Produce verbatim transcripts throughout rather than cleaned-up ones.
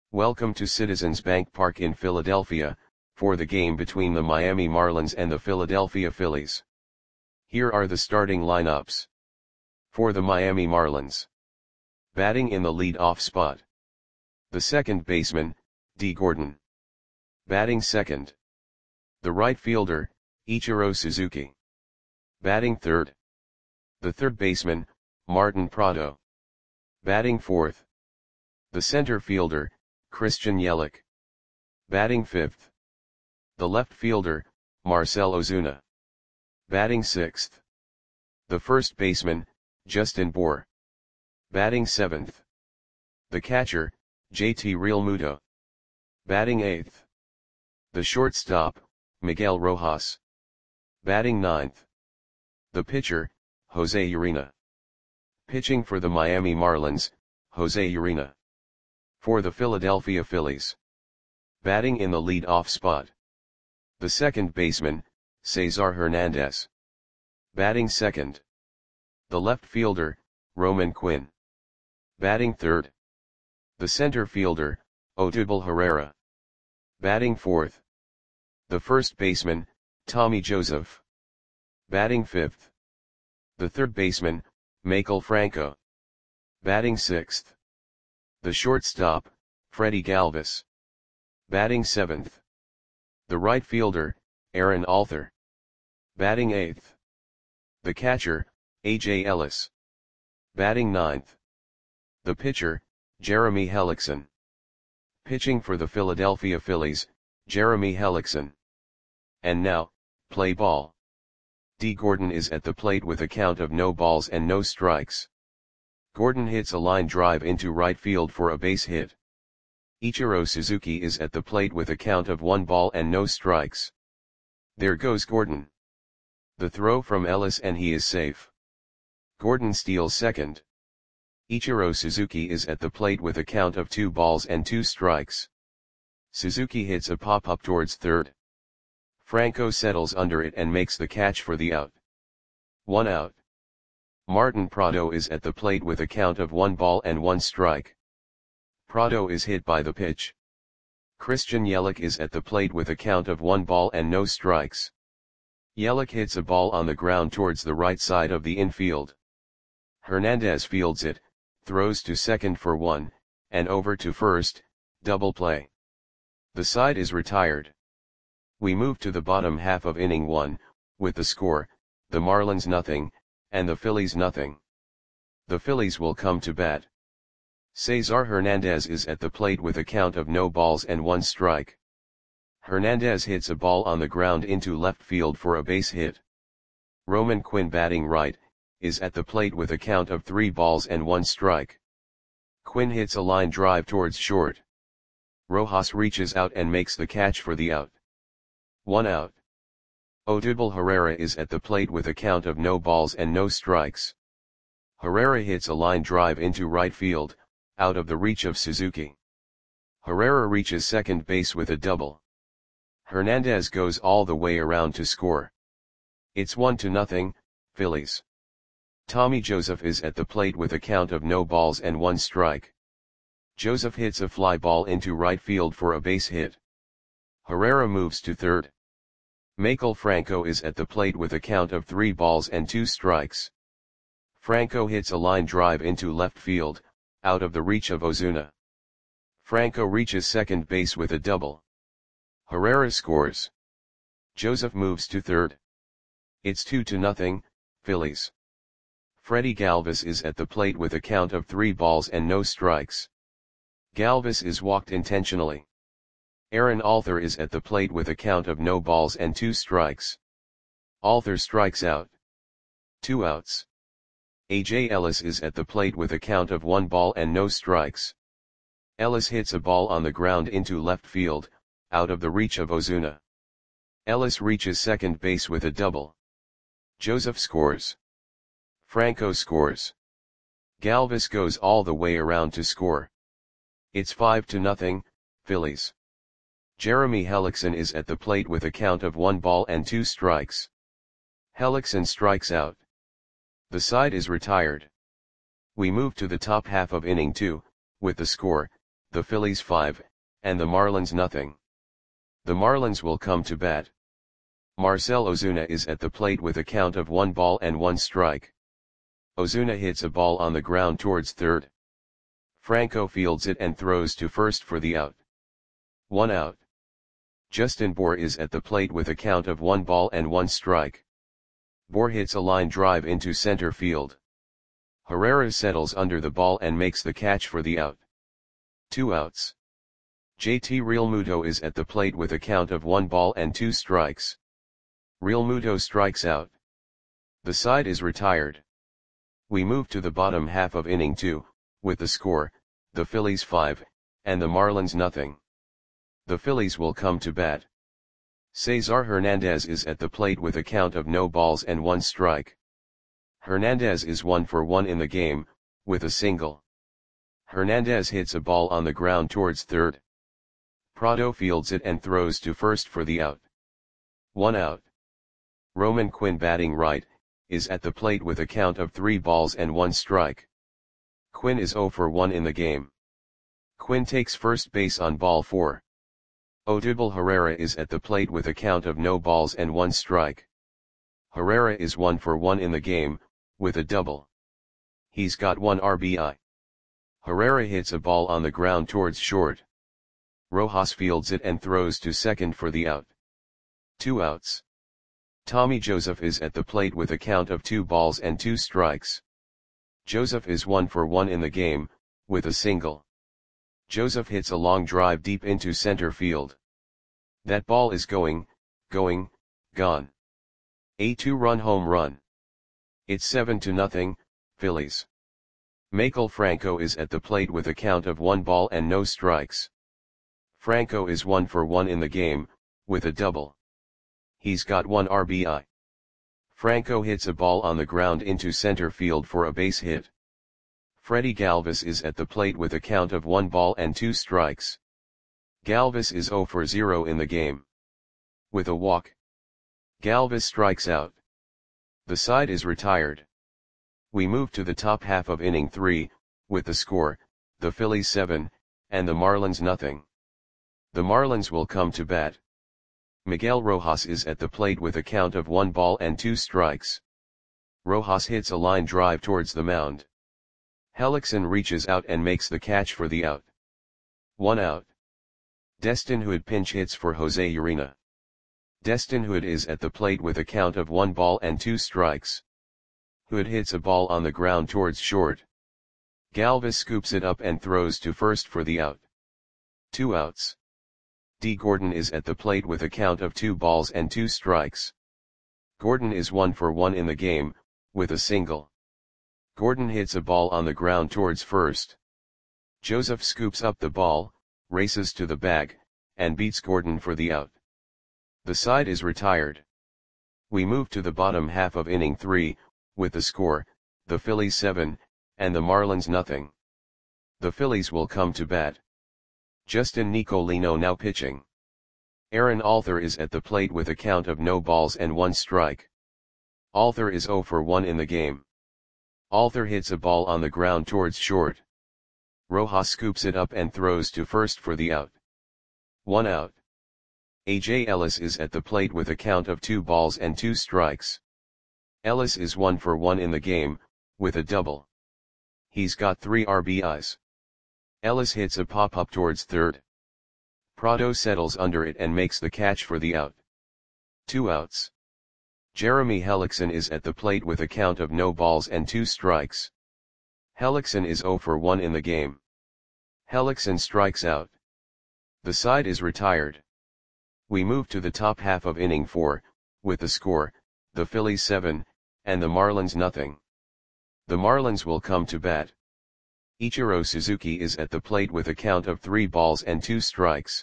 Welcome to Citizens Bank Park in Philadelphia, for the game between the Miami Marlins and the Philadelphia Phillies. Here are the starting lineups. For the Miami Marlins. Batting in the lead-off spot. The second baseman, Dee Gordon. Batting second. The right fielder, Ichiro Suzuki. Batting third. The third baseman, Martin Prado. Batting fourth. The center fielder, Christian Yelich. Batting fifth. The left fielder, Marcell Ozuna. Batting sixth. The first baseman, Justin Bour. Batting seventh. The catcher, J T Realmuto. Batting eighth. The shortstop, Miguel Rojas. Batting ninth. The pitcher, Jose Urena. Pitching for the Miami Marlins, Jose Urena. For the Philadelphia Phillies. Batting in the lead-off spot. The second baseman, Cesar Hernandez. Batting second. The left fielder, Roman Quinn. Batting third. The center fielder, Odubel Herrera. Batting fourth. The first baseman, Tommy Joseph. Batting fifth. The third baseman, Maikel Franco. Batting sixth. The shortstop, Freddie Galvis. Batting seventh. The right fielder, Aaron Alther. Batting eighth. The catcher, A J Ellis. Batting ninth. The pitcher, Jeremy Hellickson. Pitching for the Philadelphia Phillies, Jeremy Hellickson. And now, play ball. Dee Gordon is at the plate with a count of no balls and no strikes. Gordon hits a line drive into right field for a base hit. Ichiro Suzuki is at the plate with a count of one ball and no strikes. There goes Gordon. The throw from Ellis and he is safe. Gordon steals second. Ichiro Suzuki is at the plate with a count of two balls and two strikes. Suzuki hits a pop-up towards third. Franco settles under it and makes the catch for the out. One out. Martin Prado is at the plate with a count of one ball and one strike. Prado is hit by the pitch. Christian Yelich is at the plate with a count of one ball and no strikes. Yelich hits a ball on the ground towards the right side of the infield. Hernandez fields it, throws to second for one, and over to first, double play. The side is retired. We move to the bottom half of inning one, with the score, the Marlins nothing, and the Phillies nothing. The Phillies will come to bat. Cesar Hernandez is at the plate with a count of no balls and one strike. Hernandez hits a ball on the ground into left field for a base hit. Roman Quinn, batting right, is at the plate with a count of three balls and one strike. Quinn hits a line drive towards short. Rojas reaches out and makes the catch for the out. One out. Odubel Herrera is at the plate with a count of no balls and no strikes. Herrera hits a line drive into right field, out of the reach of Suzuki. Herrera reaches second base with a double. Hernandez goes all the way around to score. It's one to nothing, Phillies. Tommy Joseph is at the plate with a count of no balls and one strike. Joseph hits a fly ball into right field for a base hit. Herrera moves to third. Maikel Franco is at the plate with a count of three balls and two strikes. Franco hits a line drive into left field, out of the reach of Ozuna. Franco reaches second base with a double. Herrera scores. Joseph moves to third. It's two to nothing, Phillies. Freddie Galvis is at the plate with a count of three balls and no strikes. Galvis is walked intentionally. Aaron Alther is at the plate with a count of no balls and two strikes. Alther strikes out. Two outs. A J Ellis is at the plate with a count of one ball and no strikes. Ellis hits a ball on the ground into left field, out of the reach of Ozuna. Ellis reaches second base with a double. Joseph scores. Franco scores. Galvis goes all the way around to score. It's five to nothing, Phillies. Jeremy Hellickson is at the plate with a count of one ball and two strikes. Hellickson strikes out. The side is retired. We move to the top half of inning two, with the score, the Phillies five, and the Marlins nothing. The Marlins will come to bat. Marcell Ozuna is at the plate with a count of one ball and one strike. Ozuna hits a ball on the ground towards third. Franco fields it and throws to first for the out. One out. Justin Bour is at the plate with a count of one ball and one strike. Bour hits a line drive into center field. Herrera settles under the ball and makes the catch for the out. Two outs. J T Realmuto is at the plate with a count of one ball and two strikes. Realmuto strikes out. The side is retired. We move to the bottom half of inning two, with the score, the Phillies five, and the Marlins nothing. The Phillies will come to bat. Cesar Hernandez is at the plate with a count of no balls and one strike. Hernandez is one for one in the game, with a single. Hernandez hits a ball on the ground towards third. Prado fields it and throws to first for the out. One out. Roman Quinn, batting right, is at the plate with a count of three balls and one strike. Quinn is zero for one in the game. Quinn takes first base on ball four. Odubel Herrera is at the plate with a count of no balls and one strike. Herrera is one for one in the game, with a double. He's got one R B I. Herrera hits a ball on the ground towards short. Rojas fields it and throws to second for the out. Two outs. Tommy Joseph is at the plate with a count of two balls and two strikes. Joseph is one for one in the game, with a single. Joseph hits a long drive deep into center field. That ball is going, going, gone. A two-run home run. It's seven to nothing, Phillies. Maikel Franco is at the plate with a count of one ball and no strikes. Franco is one for one in the game, with a double. He's got one R B I. Franco hits a ball on the ground into center field for a base hit. Freddie Galvis is at the plate with a count of one ball and two strikes. Galvis is zero for zero in the game. With a walk. Galvis strikes out. The side is retired. We move to the top half of inning three, with the score, the Phillies seven, and the Marlins nothing. The Marlins will come to bat. Miguel Rojas is at the plate with a count of one ball and two strikes. Rojas hits a line drive towards the mound. Hellickson reaches out and makes the catch for the out. One out. Destin Hood pinch hits for Jose Urena. Destin Hood is at the plate with a count of one ball and two strikes. Hood hits a ball on the ground towards short. Galvis scoops it up and throws to first for the out. Two outs. D. Gordon is at the plate with a count of two balls and two strikes. Gordon is one for one in the game, with a single. Gordon hits a ball on the ground towards first. Joseph scoops up the ball, races to the bag, and beats Gordon for the out. The side is retired. We move to the bottom half of inning three, with the score, the Phillies seven, and the Marlins nothing. The Phillies will come to bat. Justin Nicolino now pitching. Aaron Alther is at the plate with a count of no balls and one strike. Alther is zero for one in the game. Alther hits a ball on the ground towards short. Rojas scoops it up and throws to first for the out. One out. A J Ellis is at the plate with a count of two balls and two strikes. Ellis is one for one in the game, with a double. He's got three R B Is. Ellis hits a pop-up towards third. Prado settles under it and makes the catch for the out. Two outs. Jeremy Hellickson is at the plate with a count of no balls and two strikes. Hellickson is zero for one in the game. Hellickson strikes out. The side is retired. We move to the top half of inning four, with the score, the Phillies seven, and the Marlins nothing. The Marlins will come to bat. Ichiro Suzuki is at the plate with a count of three balls and two strikes.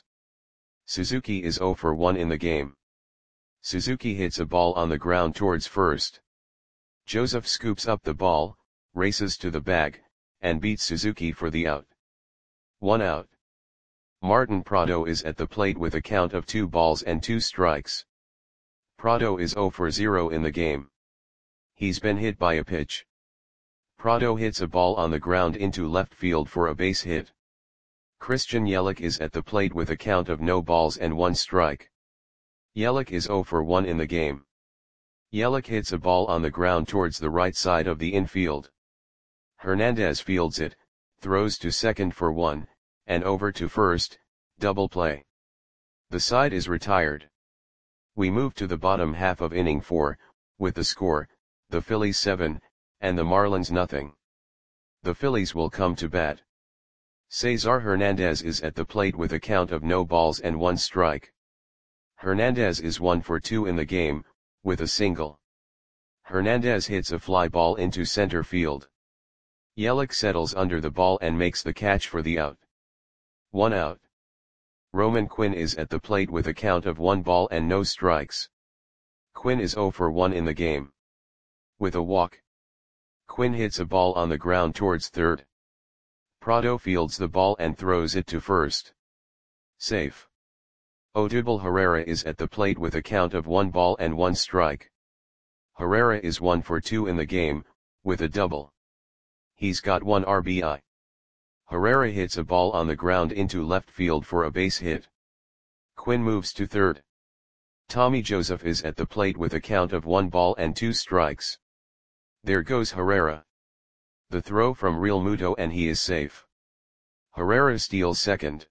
Suzuki is zero for one in the game. Suzuki hits a ball on the ground towards first. Joseph scoops up the ball, races to the bag, and beats Suzuki for the out. One out. Martin Prado is at the plate with a count of two balls and two strikes. Prado is zero for zero in the game. He's been hit by a pitch. Prado hits a ball on the ground into left field for a base hit. Christian Yelich is at the plate with a count of no balls and one strike. Yelich is zero for one in the game. Yelich hits a ball on the ground towards the right side of the infield. Hernandez fields it, throws to second for one, and over to first, double play. The side is retired. We move to the bottom half of inning four, with the score, the Phillies seven, and the Marlins nothing. The Phillies will come to bat. Cesar Hernandez is at the plate with a count of no balls and one strike. Hernandez is one for two in the game, with a single. Hernandez hits a fly ball into center field. Yelich settles under the ball and makes the catch for the out. One out. Roman Quinn is at the plate with a count of one ball and no strikes. Quinn is zero for one in the game. With a walk. Quinn hits a ball on the ground towards third. Prado fields the ball and throws it to first. Safe. Odubel Herrera is at the plate with a count of one ball and one strike. Herrera is one for two in the game, with a double. He's got one R B I. Herrera hits a ball on the ground into left field for a base hit. Quinn moves to third. Tommy Joseph is at the plate with a count of one ball and two strikes. There goes Herrera. The throw from Real Muto and he is safe. Herrera steals second.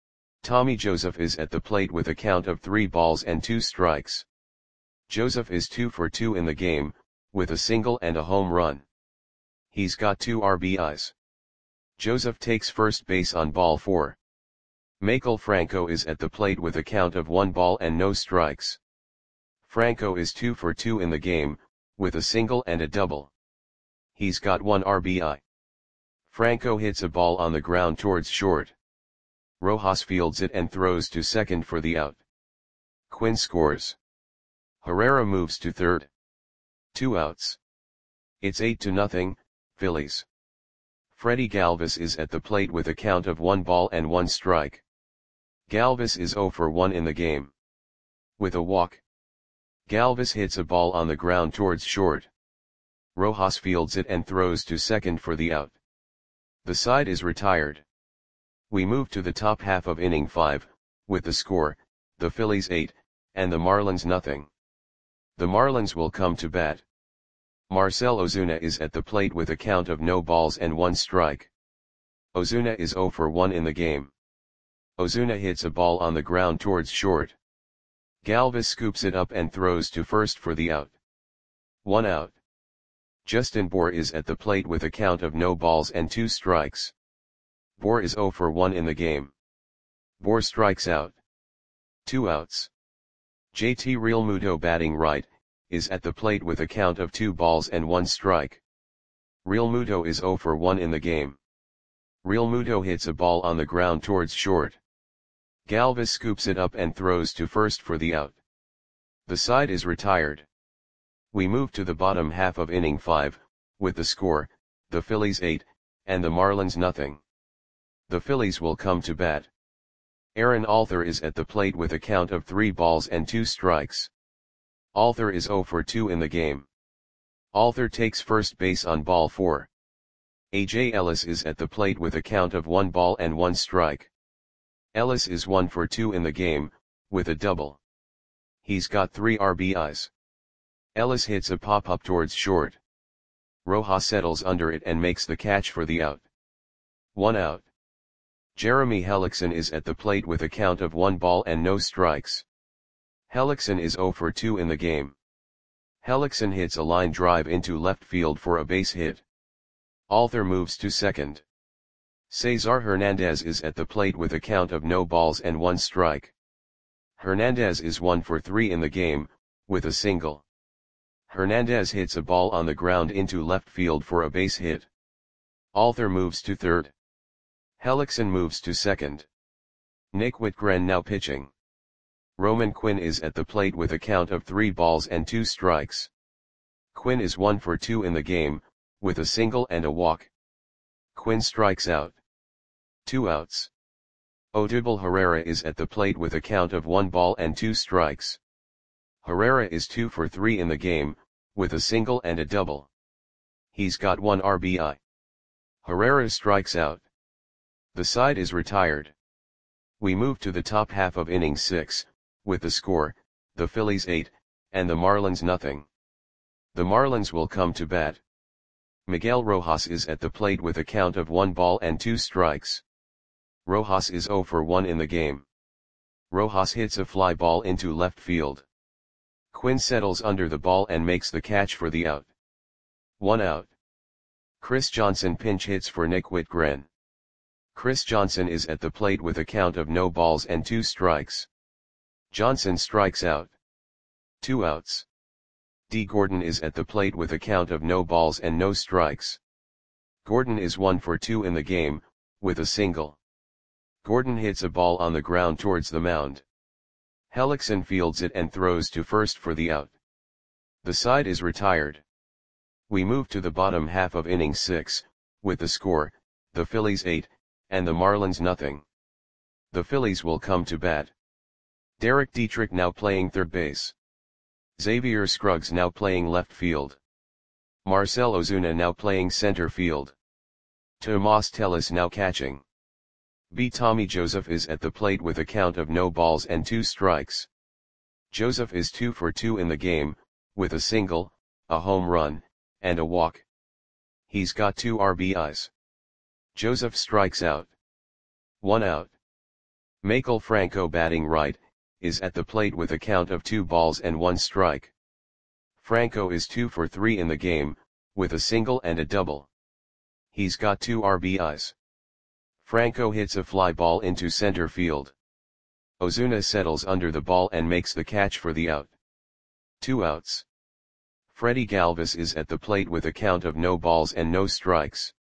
Tommy Joseph is at the plate with a count of three balls and two strikes. Joseph is two for two in the game, with a single and a home run. He's got two R B Is. Joseph takes first base on ball four. Maikel Franco is at the plate with a count of one ball and no strikes. Franco is two for two in the game, with a single and a double. He's got one R B I. Franco hits a ball on the ground towards short. Rojas fields it and throws to second for the out. Quinn scores. Herrera moves to third. Two outs. It's eight to nothing, Phillies. Freddie Galvis is at the plate with a count of one ball and one strike. Galvis is zero for one in the game. With a walk. Galvis hits a ball on the ground towards short. Rojas fields it and throws to second for the out. The side is retired. We move to the top half of inning five, with the score, the Phillies eight, and the Marlins nothing. The Marlins will come to bat. Marcell Ozuna is at the plate with a count of no balls and one strike. Ozuna is zero for one in the game. Ozuna hits a ball on the ground towards short. Galvis scoops it up and throws to first for the out. One out. Justin Bour is at the plate with a count of no balls and two strikes. Bour is zero for one in the game. Bour strikes out. Two outs. J T Realmuto batting right, is at the plate with a count of two balls and one strike. Realmuto is zero for one in the game. Realmuto hits a ball on the ground towards short. Galvis scoops it up and throws to first for the out. The side is retired. We move to the bottom half of inning five, with the score, the Phillies eight, and the Marlins nothing. The Phillies will come to bat. Aaron Altherr is at the plate with a count of three balls and two strikes. Altherr is zero for two in the game. Altherr takes first base on ball four. A J Ellis is at the plate with a count of one ball and one strike. Ellis is one for two in the game, with a double. He's got three R B Is. Ellis hits a pop-up towards short. Rojas settles under it and makes the catch for the out. One out. Jeremy Hellickson is at the plate with a count of one ball and no strikes. Hellickson is zero for two in the game. Hellickson hits a line drive into left field for a base hit. Altherr moves to second. Cesar Hernandez is at the plate with a count of no balls and one strike. Hernandez is one for three in the game, with a single. Hernandez hits a ball on the ground into left field for a base hit. Altherr moves to third. Hellickson moves to second. Nick Whitgren now pitching. Roman Quinn is at the plate with a count of three balls and two strikes. Quinn is one for two in the game, with a single and a walk. Quinn strikes out. Two outs. Odubel Herrera is at the plate with a count of one ball and two strikes. Herrera is two for three in the game, with a single and a double. He's got one R B I. Herrera strikes out. The side is retired. We move to the top half of inning six, with the score, the Phillies eight, and the Marlins nothing. The Marlins will come to bat. Miguel Rojas is at the plate with a count of one ball and two strikes. Rojas is zero for one in the game. Rojas hits a fly ball into left field. Quinn settles under the ball and makes the catch for the out. One out. Chris Johnson pinch hits for Nick Whitgren. Chris Johnson is at the plate with a count of no balls and two strikes. Johnson strikes out. Two outs. D. Gordon is at the plate with a count of no balls and no strikes. Gordon is one for two in the game, with a single. Gordon hits a ball on the ground towards the mound. Hellickson fields it and throws to first for the out. The side is retired. We move to the bottom half of inning six, with the score, the Phillies eight, and the Marlins nothing. The Phillies will come to bat. Derek Dietrich now playing third base. Xavier Scruggs now playing left field. Marcell Ozuna now playing center field. Tomas Tellis now catching. B. Tommy Joseph is at the plate with a count of no balls and two strikes. Joseph is two for two in the game, with a single, a home run, and a walk. He's got two R B Is. Joseph strikes out. One out. Michael Franco batting right, is at the plate with a count of two balls and one strike. Franco is two for three in the game, with a single and a double. He's got two R B Is. Franco hits a fly ball into center field. Ozuna settles under the ball and makes the catch for the out. Two outs. Freddie Galvis is at the plate with a count of no balls and no strikes.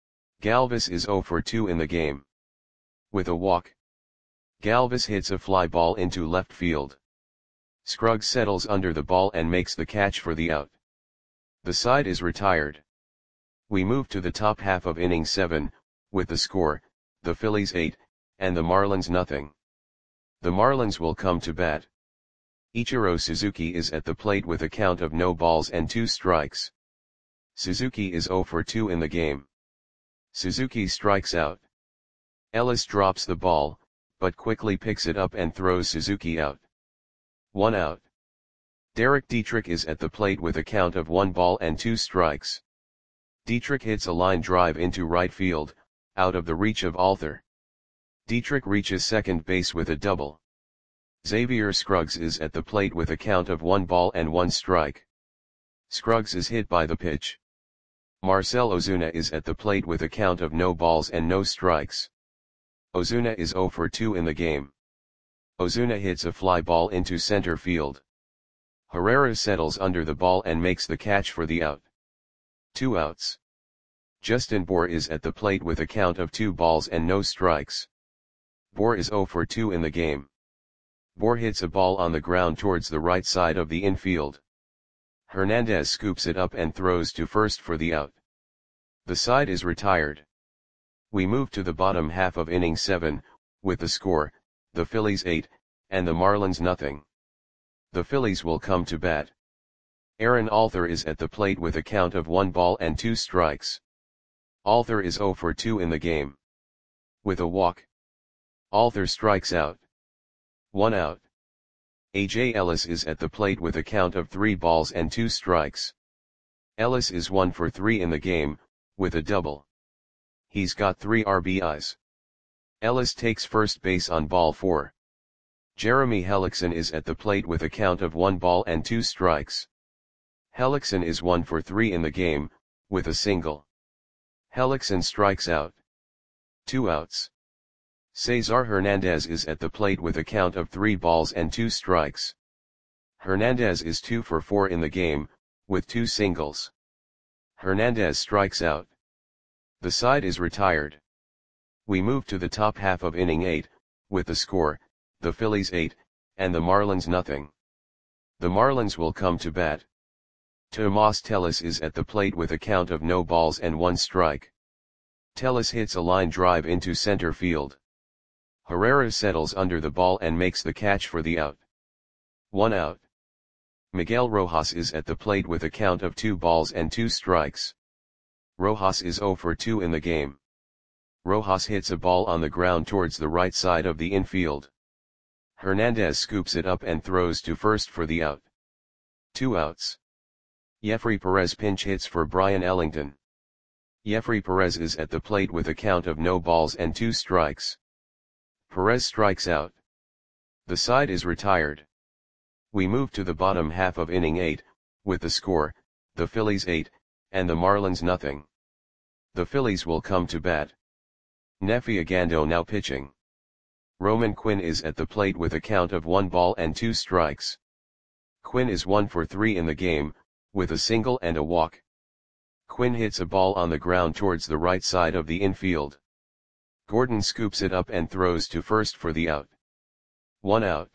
Galvis is zero for two in the game. With a walk. Galvis hits a fly ball into left field. Scruggs settles under the ball and makes the catch for the out. The side is retired. We move to the top half of inning seven, with the score, the Phillies eight, and the Marlins nothing. The Marlins will come to bat. Ichiro Suzuki is at the plate with a count of no balls and two strikes. Suzuki is zero for two in the game. Suzuki strikes out. Ellis drops the ball, but quickly picks it up and throws Suzuki out. One out. Derek Dietrich is at the plate with a count of one ball and two strikes. Dietrich hits a line drive into right field, out of the reach of Alter. Dietrich reaches second base with a double. Xavier Scruggs is at the plate with a count of one ball and one strike. Scruggs is hit by the pitch. Marcell Ozuna is at the plate with a count of no balls and no strikes. Ozuna is zero for two in the game. Ozuna hits a fly ball into center field. Herrera settles under the ball and makes the catch for the out. Two outs. Justin Bour is at the plate with a count of two balls and no strikes. Bour is zero for two in the game. Bour hits a ball on the ground towards the right side of the infield. Hernandez scoops it up and throws to first for the out. The side is retired. We move to the bottom half of inning seven, with the score, the Phillies eight, and the Marlins nothing. The Phillies will come to bat. Aaron Alter is at the plate with a count of one ball and two strikes. Alter is zero for two in the game. With a walk. Alter strikes out. One out. A J Ellis is at the plate with a count of three balls and two strikes. Ellis is one for three in the game, with a double. He's got three R B Is. Ellis takes first base on ball four. Jeremy Hellickson is at the plate with a count of one ball and two strikes. Hellickson is one for three in the game, with a single. Hellickson strikes out. Two outs. Cesar Hernandez is at the plate with a count of three balls and two strikes. Hernandez is two for four in the game, with two singles. Hernandez strikes out. The side is retired. We move to the top half of inning eight, with the score, the Phillies eight, and the Marlins nothing. The Marlins will come to bat. Tomas Tellis is at the plate with a count of no balls and one strike. Tellis hits a line drive into center field. Herrera settles under the ball and makes the catch for the out. One out. Miguel Rojas is at the plate with a count of two balls and two strikes. Rojas is zero for two in the game. Rojas hits a ball on the ground towards the right side of the infield. Hernandez scoops it up and throws to first for the out. Two outs. Jeffrey Perez pinch hits for Brian Ellington. Jeffrey Perez is at the plate with a count of no balls and two strikes. Perez strikes out. The side is retired. We move to the bottom half of inning eight, with the score, the Phillies eight, and the Marlins nothing. The Phillies will come to bat. Nefi Ogando now pitching. Roman Quinn is at the plate with a count of one ball and two strikes. Quinn is one for three in the game, with a single and a walk. Quinn hits a ball on the ground towards the right side of the infield. Gordon scoops it up and throws to first for the out. One out.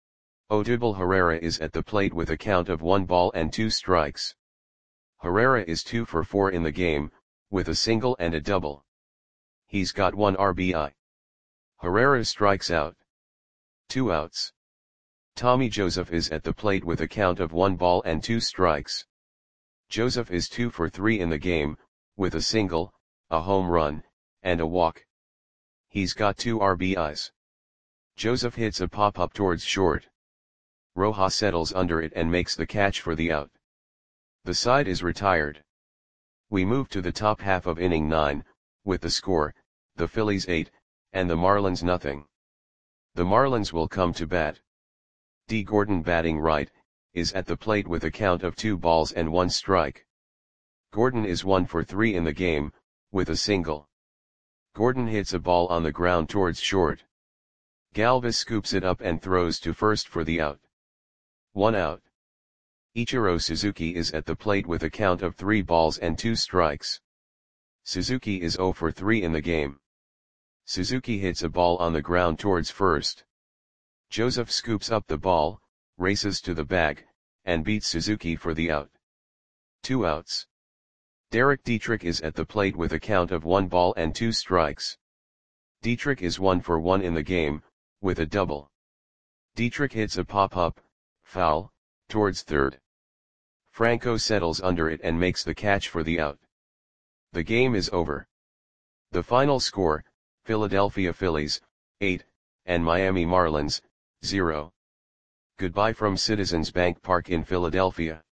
Odubel Herrera is at the plate with a count of one ball and two strikes. Herrera is two for four in the game, with a single and a double. He's got one R B I. Herrera strikes out. Two outs. Tommy Joseph is at the plate with a count of one ball and two strikes. Joseph is two for three in the game, with a single, a home run, and a walk. He's got two R B Is. Joseph hits a pop-up towards short. Rojas settles under it and makes the catch for the out. The side is retired. We move to the top half of inning nine, with the score, the Phillies eight, and the Marlins nothing. The Marlins will come to bat. D. Gordon batting right, is at the plate with a count of two balls and one strike. Gordon is one for three in the game, with a single. Gordon hits a ball on the ground towards short. Galvis scoops it up and throws to first for the out. One out. Ichiro Suzuki is at the plate with a count of three balls and two strikes. Suzuki is zero for three in the game. Suzuki hits a ball on the ground towards first. Joseph scoops up the ball, races to the bag, and beats Suzuki for the out. Two outs. Derek Dietrich is at the plate with a count of one ball and two strikes. Dietrich is one for one in the game, with a double. Dietrich hits a pop-up, foul, towards third. Franco settles under it and makes the catch for the out. The game is over. The final score, Philadelphia Phillies, eight, and Miami Marlins, zero. Goodbye from Citizens Bank Park in Philadelphia.